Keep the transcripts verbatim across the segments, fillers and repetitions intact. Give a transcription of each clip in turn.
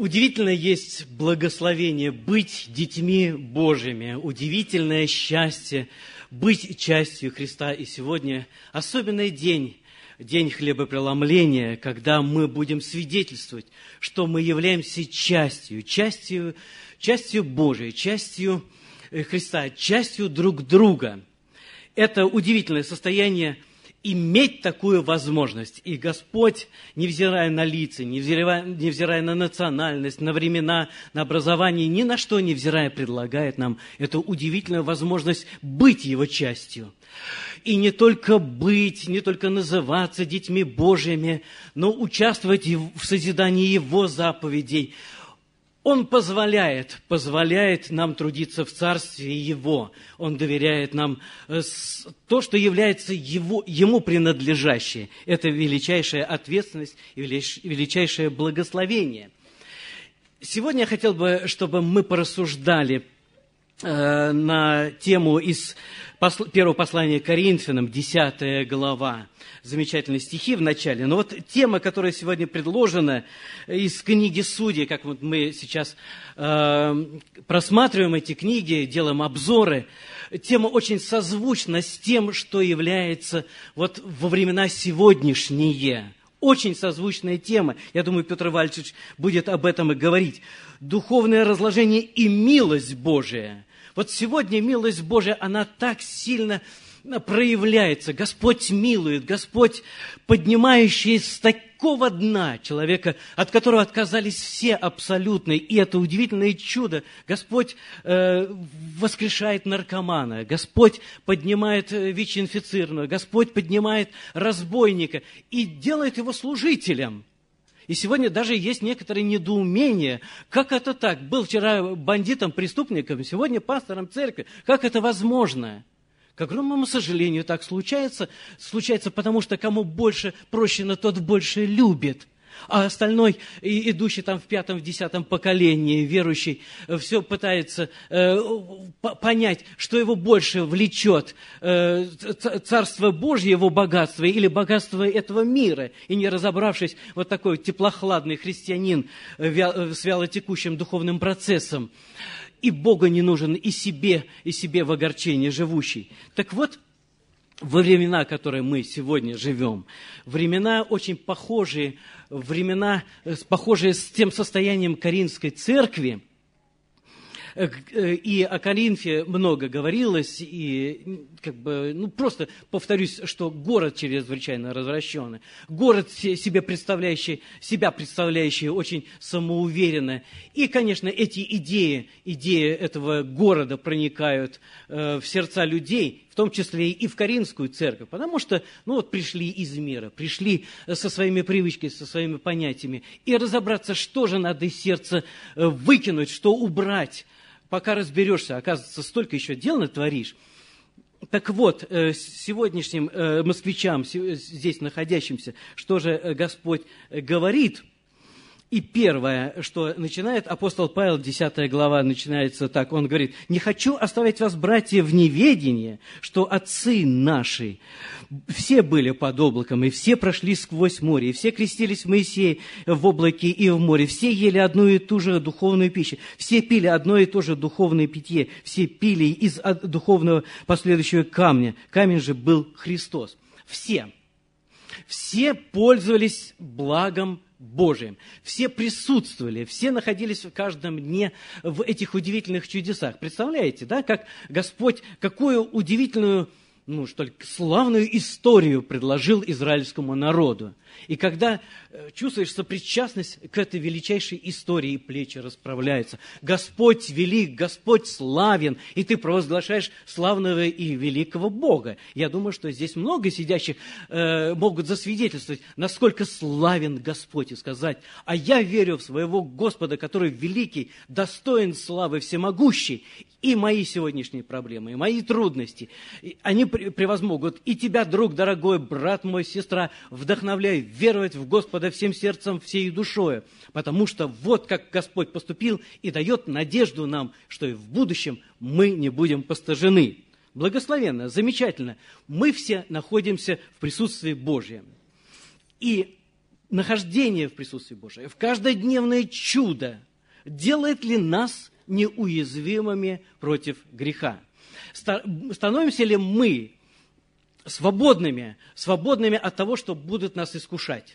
Удивительно есть благословение быть детьми Божьими, удивительное счастье быть частью Христа. И сегодня особенный день, день хлебопреломления, когда мы будем свидетельствовать, что мы являемся частью, частью, частью Божией, частью Христа, частью друг друга. Это удивительное состояние иметь такую возможность. И Господь, невзирая на лица, невзирая, невзирая на национальность, на времена, на образование, ни на что невзирая, предлагает нам эту удивительную возможность быть Его частью. И не только быть, не только называться детьми Божьими, но участвовать в созидании Его заповедей. Он позволяет, позволяет нам трудиться в Царстве Его. Он доверяет нам то, что является его, Ему принадлежащее. Это величайшая ответственность и величайшее благословение. Сегодня я хотел бы, чтобы мы порассуждали э, на тему из посл... первого послания к Коринфянам, десятая глава. Замечательные стихи в начале. Но вот тема, которая сегодня предложена из книги Судей, как вот мы сейчас э, просматриваем эти книги, делаем обзоры, тема очень созвучна с тем, что является вот во времена сегодняшние. Очень созвучная тема. Я думаю, Петр Вальчич будет об этом и говорить. Духовное разложение и милость Божия. Вот сегодня милость Божия, она так сильно проявляется. Господь милует, Господь, поднимающий с такого дна человека, от которого отказались все абсолютно. И это удивительное чудо. Господь э, воскрешает наркомана, Господь поднимает ВИЧ-инфицированного, Господь поднимает разбойника и делает его служителем. И сегодня даже есть некоторые недоумения. Как это так? Был вчера бандитом, преступником, сегодня пастором церкви. Как это возможно? К огромному сожалению, так случается. Случается потому, что кому больше прощено, тот больше любит. А остальной, идущий там в пятом, в десятом поколении, верующий, все пытается э, понять, что его больше влечет, э, Царство Божье, его богатство, или богатство этого мира. И не разобравшись, вот такой теплохладный христианин с вялотекущим духовным процессом, и Богу не нужен, и себе, и себе в огорчении живущий. Так вот, во времена, в которые мы сегодня живем, времена очень похожие, времена, похожие с тем состоянием Коринфской церкви, и о Коринфе много говорилось, и как бы, ну, просто повторюсь, что город чрезвычайно развращенный, город себе представляющий, себя представляющий очень самоуверенно. И, конечно, эти идеи, идеи этого города проникают э, в сердца людей, в том числе и в Коринфскую церковь, потому что, ну, вот пришли из мира, пришли со своими привычками, со своими понятиями, и разобраться, что же надо из сердца выкинуть, что убрать. Пока разберешься, оказывается, столько еще дел натворишь. Так вот, сегодняшним москвичам, здесь находящимся, что же Господь говорит? И первое, что начинает апостол Павел, десятая глава, начинается так. Он говорит: «Не хочу оставить вас, братья, в неведении, что отцы наши все были под облаком, и все прошли сквозь море, и все крестились в Моисее в облаке и в море, все ели одну и ту же духовную пищу, все пили одно и то же духовное питье, все пили из духовного последующего камня. Камень же был Христос». Все. Все пользовались благом Божиим. Все присутствовали, все находились в каждом дне в этих удивительных чудесах. Представляете, да, как Господь, какую удивительную, ну, что ли, славную историю предложил израильскому народу. И когда чувствуешь сопричастность к этой величайшей истории, плечи расправляются. Господь велик, Господь славен, и ты провозглашаешь славного и великого Бога. Я думаю, что здесь много сидящих э, могут засвидетельствовать, насколько славен Господь, и сказать: а я верю в своего Господа, который великий, достоин славы, всемогущий. И мои сегодняшние проблемы, и мои трудности, они превозмогут. И тебя, друг дорогой, брат мой, сестра, вдохновляй веровать в Господа всем сердцем, всей душою. Потому что вот как Господь поступил и дает надежду нам, что и в будущем мы не будем постыжены. Благословенно, замечательно. Мы все находимся в присутствии Божьем. И нахождение в присутствии Божьем, в каждодневное чудо делает ли нас неуязвимыми против греха? Становимся ли мы свободными, свободными от того, что будут нас искушать?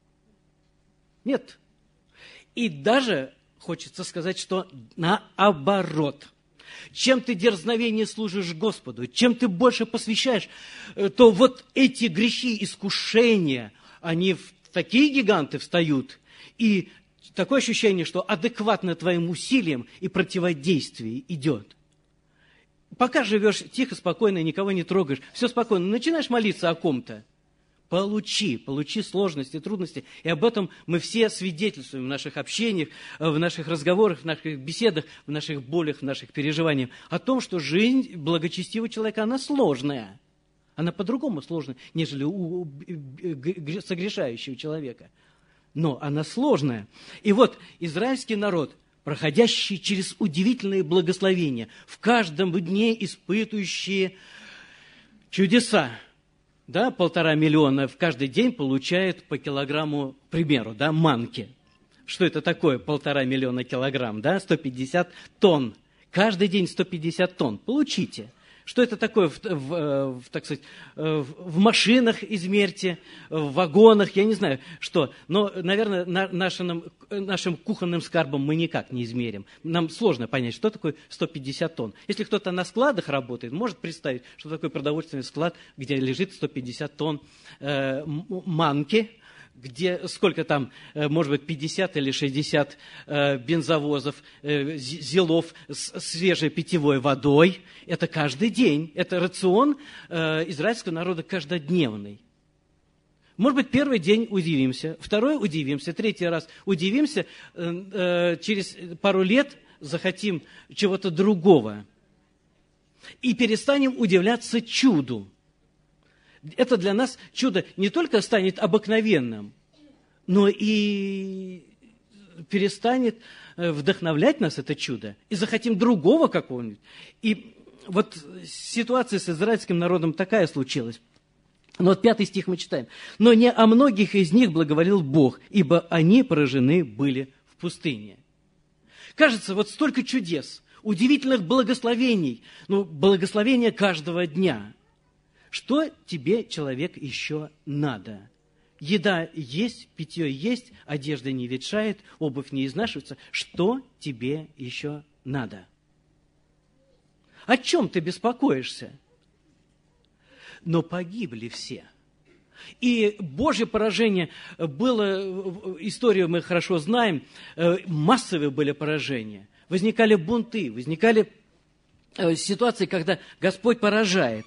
Нет. И даже хочется сказать, что наоборот. Чем ты дерзновение служишь Господу, чем ты больше посвящаешь, то вот эти грехи, искушения, они в такие гиганты встают, и такое ощущение, что адекватно твоим усилиям и противодействие идет. Пока живешь тихо, спокойно, никого не трогаешь, все спокойно, начинаешь молиться о ком-то, получи, получи сложности, трудности. И об этом мы все свидетельствуем в наших общениях, в наших разговорах, в наших беседах, в наших болях, в наших переживаниях. О том, что жизнь благочестивого человека, она сложная. Она по-другому сложная, нежели у согрешающего человека. Но она сложная. И вот израильский народ, проходящий через удивительные благословения, в каждом дне испытывающие чудеса, да, полтора миллиона в каждый день получают по килограмму, к примеру, да, манки. Что это такое? Полтора миллиона килограмм, да, сто пятьдесят тонн. Каждый день сто пятьдесят тонн. Получите. Что это такое, в, в, в, так сказать, в машинах измерьте, в вагонах, я не знаю, что. Но, наверное, на, нашим, нашим кухонным скарбом мы никак не измерим. Нам сложно понять, что такое сто пятьдесят тонн. Если кто-то на складах работает, может представить, что такое продовольственный склад, где лежит сто пятьдесят тонн э, манки, где сколько там, может быть, пятьдесят или шестьдесят э, бензовозов, э, зелов с свежей питьевой водой. Это каждый день. Это рацион э, израильского народа каждодневный. Может быть, первый день удивимся, второй удивимся, третий раз удивимся, э, э, через пару лет захотим чего-то другого. И перестанем удивляться чуду. Это для нас чудо не только станет обыкновенным, но и перестанет вдохновлять нас это чудо. И захотим другого какого-нибудь. И вот ситуация с израильским народом такая случилась. Но вот пятый стих мы читаем. «Но не о многих из них благоволил Бог, ибо они поражены были в пустыне». Кажется, вот столько чудес, удивительных благословений, ну, благословения каждого дня. Что тебе, человек, еще надо? Еда есть, питье есть, одежда не ветшает, обувь не изнашивается. Что тебе еще надо? О чем ты беспокоишься? Но погибли все. И Божье поражение было, историю мы хорошо знаем, массовые были поражения. Возникали бунты, возникали ситуации, когда Господь поражает.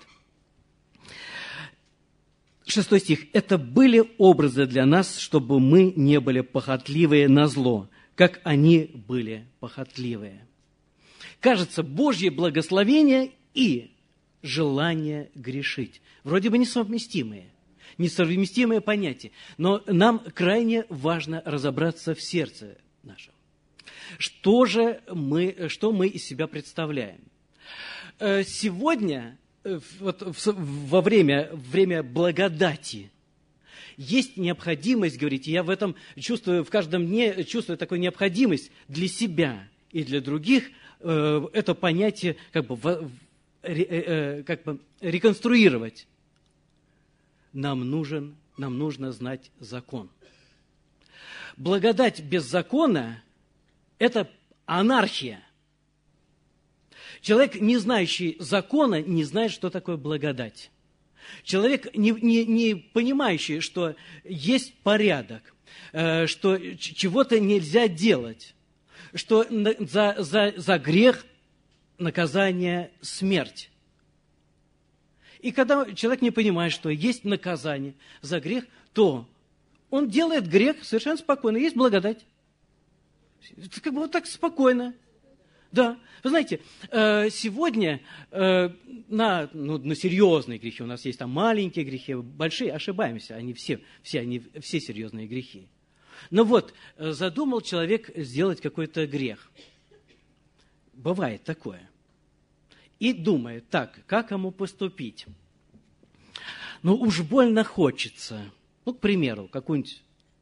Шестой стих. «Это были образы для нас, чтобы мы не были похотливые на зло, как они были похотливые». Кажется, Божье благословение и желание грешить. Вроде бы несовместимые, несовместимые понятия, но нам крайне важно разобраться в сердце нашем. Что же мы, что мы из себя представляем? Сегодня... Вот во время, время благодати есть необходимость, говорите, я в этом чувствую, в каждом дне чувствую такую необходимость для себя и для других это понятие как бы, как бы реконструировать. Нам нужен, нам нужно знать закон. Благодать без закона – это анархия. Человек, не знающий закона, не знает, что такое благодать. Человек, не, не, не понимающий, что есть порядок, э, что чего-то нельзя делать, что за, за, за грех наказание – смерть. И когда человек не понимает, что есть наказание за грех, то он делает грех совершенно спокойно. Есть благодать. Как бы вот так спокойно. Да, вы знаете, сегодня на, ну, на серьезные грехи, у нас есть там маленькие грехи, большие, ошибаемся, они все, все, они, все серьезные грехи. Но вот, задумал человек сделать какой-то грех. Бывает такое. И думает, так, как ему поступить? Ну, уж больно хочется. Ну, к примеру, какую-нибудь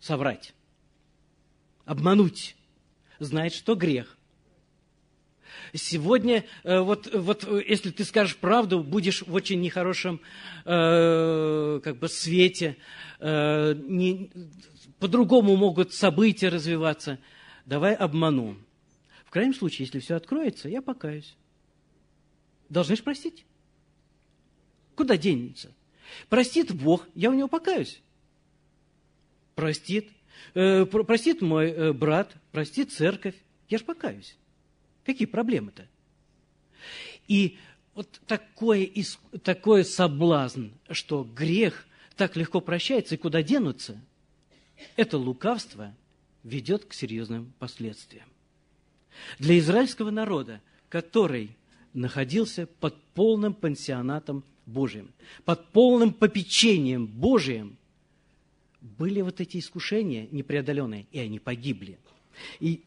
соврать, обмануть, знает, что грех. Сегодня, вот, вот если ты скажешь правду, будешь в очень нехорошем э, как бы свете, э, не, по-другому могут события развиваться. Давай обману. В крайнем случае, если все откроется, я покаюсь. Должны же простить. Куда денется? Простит Бог, я у него покаюсь. Простит. Э, простит мой э, брат, простит церковь, я же покаюсь. Какие проблемы-то? И вот такое, такой соблазн, что грех так легко прощается, и куда денутся, это лукавство ведет к серьезным последствиям. Для израильского народа, который находился под полным пансионатом Божиим, под полным попечением Божиим, были вот эти искушения непреодоленные, и они погибли. И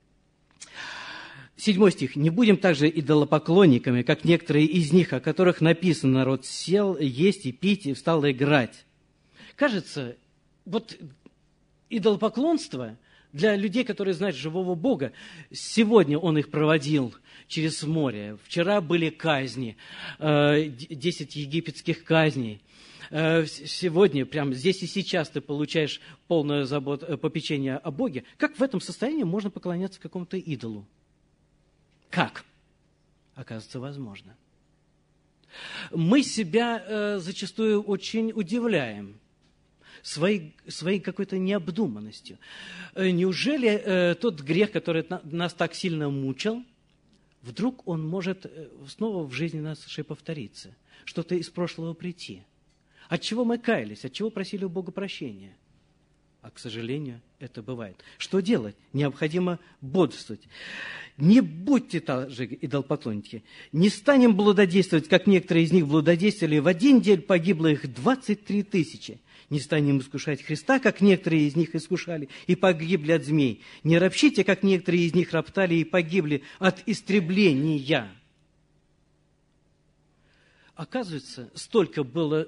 седьмой стих. «Не будем также идолопоклонниками, как некоторые из них, о которых написано, народ сел есть и пить, и встал играть». Кажется, вот идолопоклонство для людей, которые знают живого Бога, сегодня он их проводил через море. Вчера были казни, десять египетских казней. Сегодня, прямо здесь и сейчас ты получаешь полное забот, попечение о Боге. Как в этом состоянии можно поклоняться какому-то идолу? Как? Оказывается, возможно. Мы себя э, зачастую очень удивляем своей, своей какой-то необдуманностью. Э, неужели э, тот грех, который на, нас так сильно мучил, вдруг он может э, снова в жизни нашей повториться? Что-то из прошлого прийти? От чего мы каялись? От чего просили у Бога прощения? А, к сожалению, это бывает. Что делать? Необходимо бодрствовать. Не будьте также идолопоклонники. Не станем блудодействовать, как некоторые из них блудодействовали. В один день погибло их двадцать три тысячи. Не станем искушать Христа, как некоторые из них искушали и погибли от змей. Не ропщите, как некоторые из них роптали и погибли от истребления. Оказывается, столько было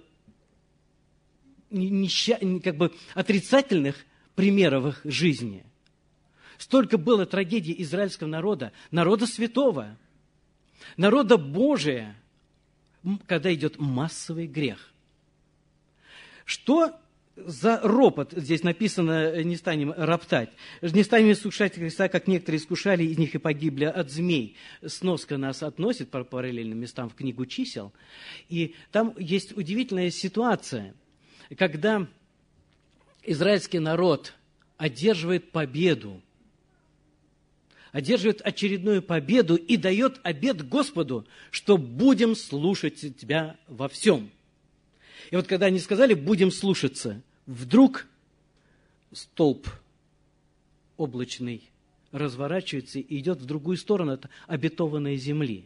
неща... как бы отрицательных примеров в их жизни. Столько было трагедий израильского народа, народа святого, народа Божия, когда идет массовый грех. Что за ропот? Здесь написано, не станем роптать. Не станем искушать Христа, как некоторые искушали, из них и погибли от змей. Сноска нас относит по параллельным местам в книгу чисел. И там есть удивительная ситуация, когда израильский народ одерживает победу, одерживает очередную победу и дает обет Господу, что будем слушать Тебя во всем. И вот когда они сказали «будем слушаться», вдруг столб облачный разворачивается и идет в другую сторону от обетованной земли.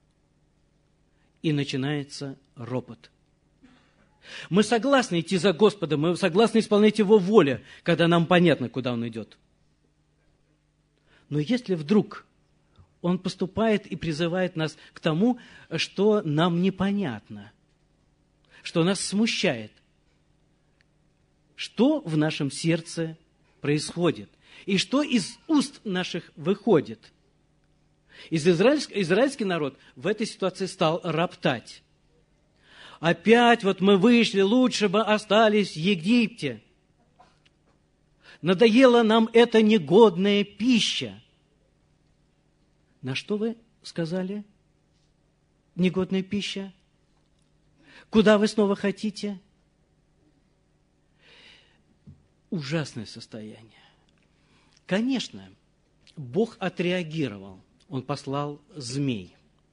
И начинается ропот. Мы согласны идти за Господом, мы согласны исполнять Его волю, когда нам понятно, куда Он идет. Но если вдруг Он поступает и призывает нас к тому, что нам непонятно, что нас смущает, что в нашем сердце происходит и что из уст наших выходит. Из израильск... Израильский народ в этой ситуации стал роптать. Опять вот мы вышли, лучше бы остались в Египте. Надоела нам эта негодная пища. На что вы сказали? Негодная пища? Куда вы снова хотите? Ужасное состояние. Конечно, Бог отреагировал. Он послал змей.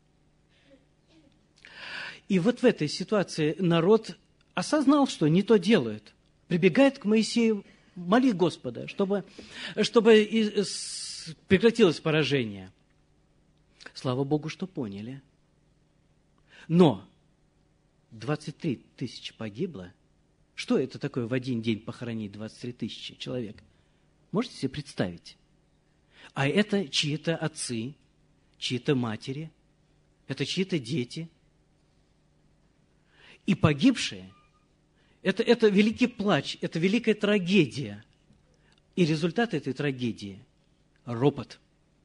И вот в этой ситуации народ осознал, что не то делают. Прибегает к Моисею: моли Господа, чтобы, чтобы прекратилось поражение. Слава Богу, что поняли. Но двадцать три тысячи погибло. Что это такое в один день похоронить двадцать три тысячи человек? Можете себе представить? А это чьи-то отцы, чьи-то матери, это чьи-то дети. И погибшие, это, это великий плач, это великая трагедия. И результат этой трагедии – ропот.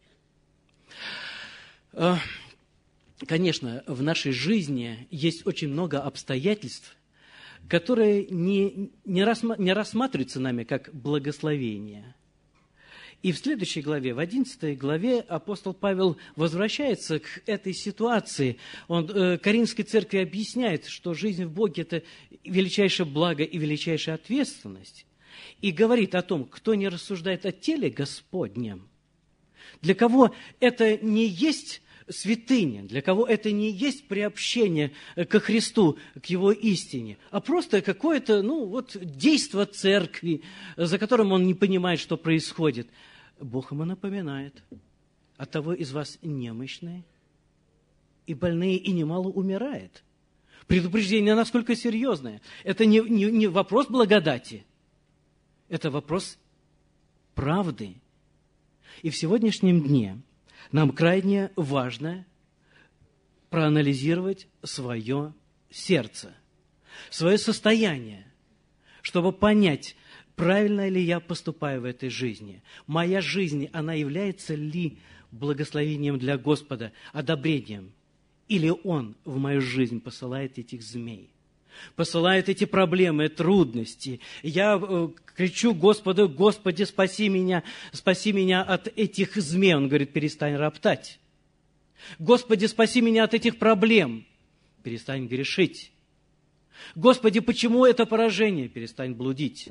Конечно, в нашей жизни есть очень много обстоятельств, которые не, не, рассма, не рассматриваются нами как благословение. И в следующей главе, в одиннадцатой главе, апостол Павел возвращается к этой ситуации. Он э, Коринфской церкви объясняет, что жизнь в Боге – это величайшее благо и величайшая ответственность. И говорит о том, кто не рассуждает о теле Господнем, для кого это не есть святыня, для кого это не есть приобщение ко Христу, к Его истине, а просто какое-то, ну, вот, действо церкви, за которым он не понимает, что происходит. Бог ему напоминает: оттого из вас немощные и больные, и немало умирает. Предупреждение насколько серьезное. Это не, не, не вопрос благодати, это вопрос правды. И в сегодняшнем дне нам крайне важно проанализировать свое сердце, свое состояние, чтобы понять, правильно ли я поступаю в этой жизни. Моя жизнь, она является ли благословением для Господа, одобрением? Или Он в мою жизнь посылает этих змей? Посылает эти проблемы, трудности. Я э, кричу Господу: Господи, спаси меня, спаси меня от этих змей. Он говорит: перестань роптать. Господи, спаси меня от этих проблем. Перестань грешить. Господи, почему это поражение? Перестань блудить.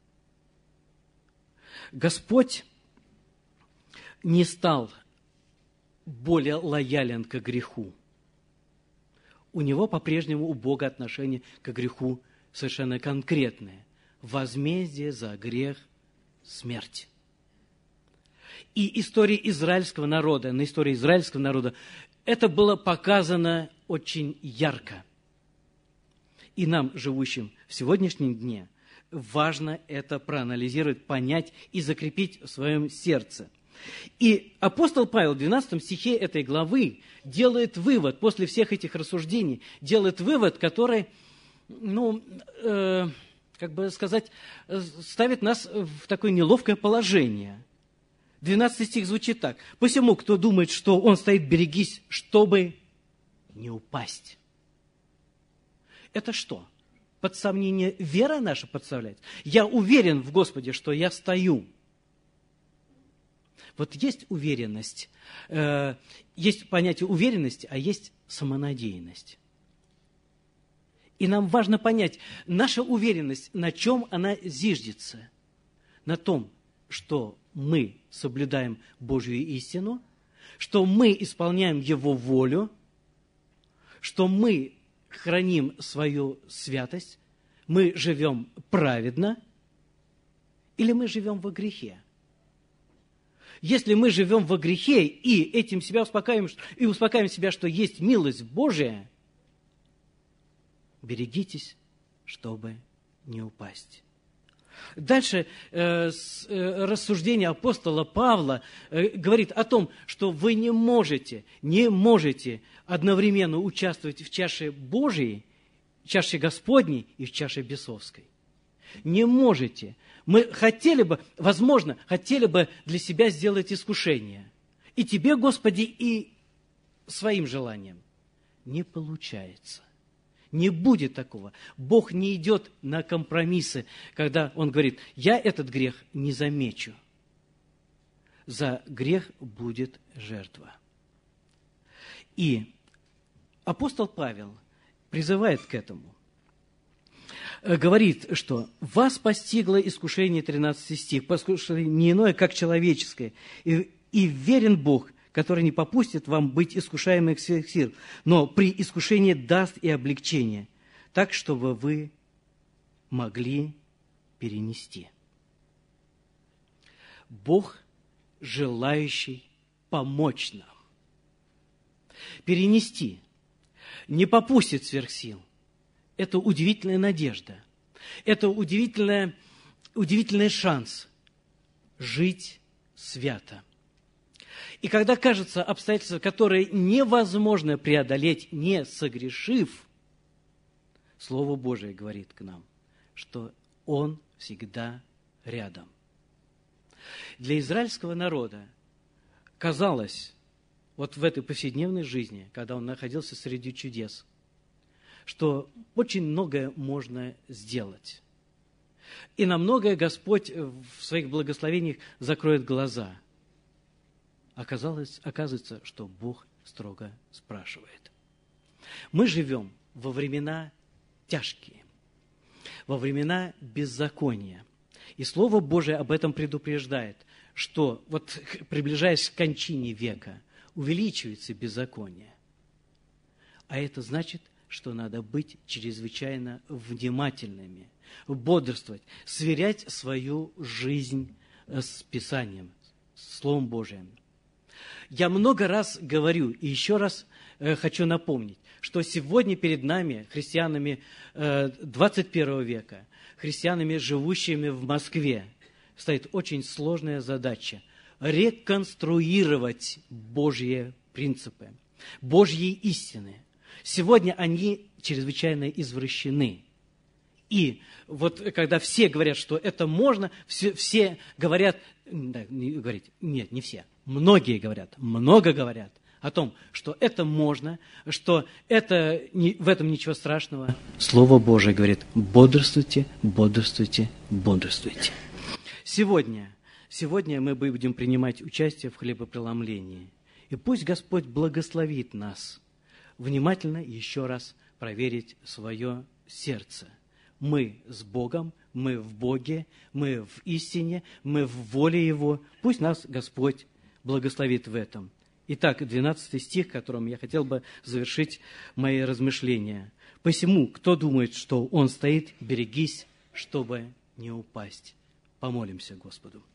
Господь не стал более лоялен к греху. У него по-прежнему, у Бога, отношение к греху совершенно конкретное. Возмездие за грех – смерть. И история израильского народа, на истории израильского народа, это было показано очень ярко. И нам, живущим в сегодняшнем дне, важно это проанализировать, понять и закрепить в своем сердце. И апостол Павел в двенадцатом стихе этой главы делает вывод, после всех этих рассуждений, делает вывод, который, ну, э, как бы сказать, ставит нас в такое неловкое положение. двенадцатый стих звучит так: «Посему, кто думает, что он стоит, берегись, чтобы не упасть». Это что? Под сомнение вера наша подставляется? Я уверен в Господе, что я стою. Вот есть уверенность, э, есть понятие уверенности, а есть самонадеянность. И нам важно понять, наша уверенность, на чем она зиждется? На том, что мы соблюдаем Божью истину, что мы исполняем Его волю, что мы храним свою святость, мы живем праведно, или мы живем во грехе? Если мы живем во грехе и этим себя успокаиваем, и успокаиваем себя, что есть милость Божия, берегитесь, чтобы не упасть. Дальше э, с, э, рассуждение апостола Павла э, говорит о том, что вы не можете, не можете одновременно участвовать в чаше Божией, чаше Господней и в чаше бесовской. Не можете. Мы хотели бы, возможно, хотели бы для себя сделать искушение. И тебе, Господи, и своим желанием. Не получается. Не будет такого. Бог не идет на компромиссы, когда Он говорит: я этот грех не замечу. За грех будет жертва. И апостол Павел призывает к этому. Говорит, что вас постигло искушение, тринадцатый стих, послушали не иное, как человеческое, и, и верен Бог, который не попустит вам быть искушаемых всех сил, но при искушении даст и облегчение, так, чтобы вы могли перенести. Бог, желающий помочь нам. Перенести. Не попустит сверх сил. Это удивительная надежда. Это удивительный, удивительный шанс жить свято. И когда кажется обстоятельства, которые невозможно преодолеть, не согрешив, Слово Божие говорит к нам, что Он всегда рядом. Для израильского народа казалось, вот в этой повседневной жизни, когда он находился среди чудес, что очень многое можно сделать. И на многое Господь в своих благословениях закроет глаза. Оказалось, оказывается, что Бог строго спрашивает. Мы живем во времена тяжкие, во времена беззакония. И Слово Божие об этом предупреждает, что вот приближаясь к кончине века, увеличивается беззаконие. А это значит, что надо быть чрезвычайно внимательными, бодрствовать, сверять свою жизнь с Писанием, с Словом Божиим. Я много раз говорю и еще раз э, хочу напомнить, что сегодня перед нами, христианами э, двадцать первого века, христианами, живущими в Москве, стоит очень сложная задача – реконструировать Божьи принципы, Божьи истины. Сегодня они чрезвычайно извращены. И вот когда все говорят, что это можно, все, все говорят, да, не говорить, нет, не все, многие говорят, много говорят о том, что это можно, что это, не, в этом ничего страшного. Слово Божие говорит: бодрствуйте, бодрствуйте, бодрствуйте. Сегодня, сегодня мы будем принимать участие в хлебопреломлении. И пусть Господь благословит нас внимательно еще раз проверить свое сердце. Мы с Богом, мы в Боге, мы в истине, мы в воле Его. Пусть нас Господь благословит в этом. Итак, двенадцатый стих, которым я хотел бы завершить мои размышления. «Посему, кто думает, что он стоит, берегись, чтобы не упасть». Помолимся Господу.